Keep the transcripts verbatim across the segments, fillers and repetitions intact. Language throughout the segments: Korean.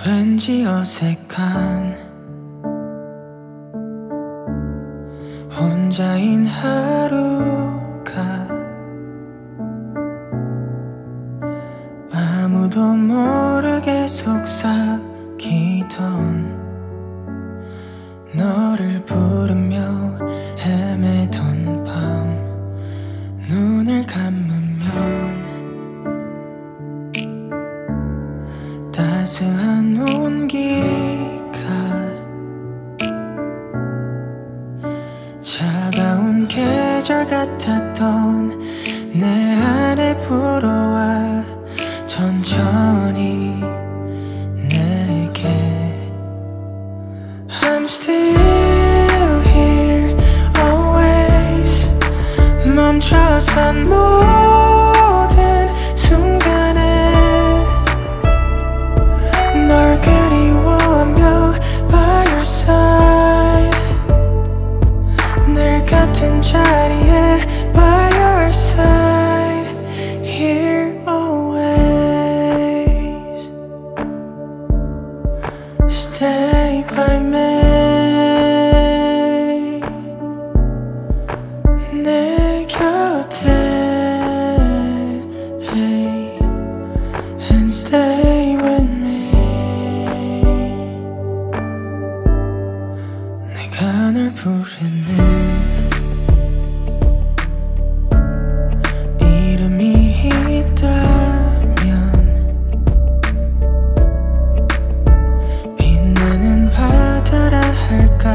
왠지 어색한 혼자인 하루가 아무도 모르게 속삭이던 너를 부르며 헤매던 밤 눈을 감으면 따스한 온기가 차가운 계절 같았던 내 안에 불어와 천천히 내게 I'm still here always 멈춰선 모든 순간에 널 그리워하며 by your side 늘 같은 자리에 by your side here always stay by me 내 곁에 hey, and stay with me 내가 널 부르는 이름이 있다면 빛나는 바다라 할까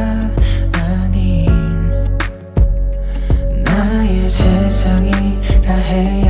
아님 나의 세상이라 해야